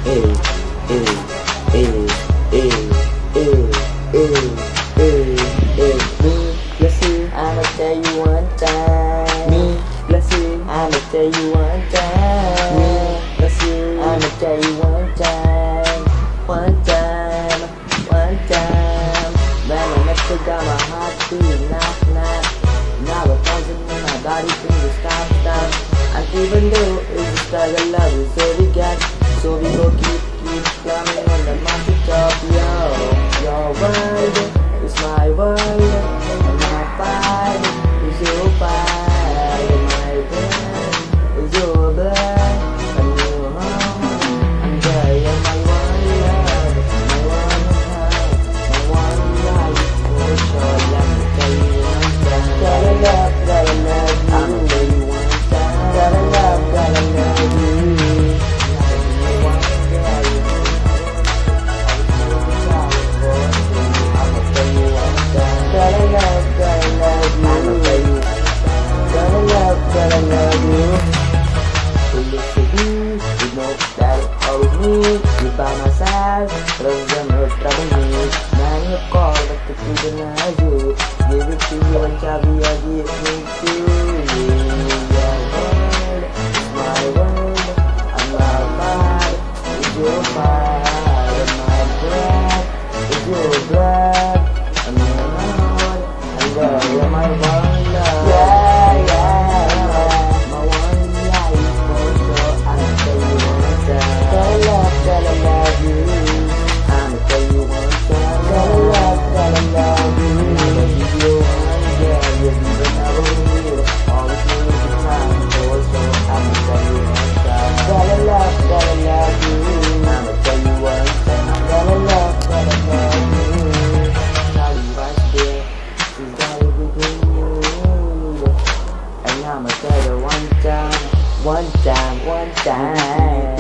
eh, eh, eh, eh, eh, me, bless you, I'ma tell you one time. Me, bless you, I'ma tell you one time. Me, bless you, I'ma tell you one time. One time, one time. Man, I never got my heart beating, knock, knock. Now the poison in my body, things will stop, stop. And even though it's a struggle, love is all we got. So we go keep climbing on the mountain top, yo. Your world is my world, and my pride is your pride, and my blood is your blood, and your home, and there you're my one love, my one heart, my one life. Oh, sure, let me tell you one time. Gotta love you. I'ma tell you one time. Gotta love you. Gotta love you. To look to you, you know that it's always me. You by my side, those are no trouble me. Now you call, but the people deny you. Give it to you and Chavi, I give it to you. Your world is my world, and my pride is your pride, and my blood is your blood, and your heart, and girl, you're my one love. Yeah, yeah. Gotta love you. I'ma tell you one time. Gotta love you. I'ma give you one, yeah. You'll be the never real. Always need the time for so I'ma tell you one time. Gotta love you. I'ma tell you one time. Gotta love you. Now you right there, she's got everything you need. And I'ma tell her one time, one time, one time.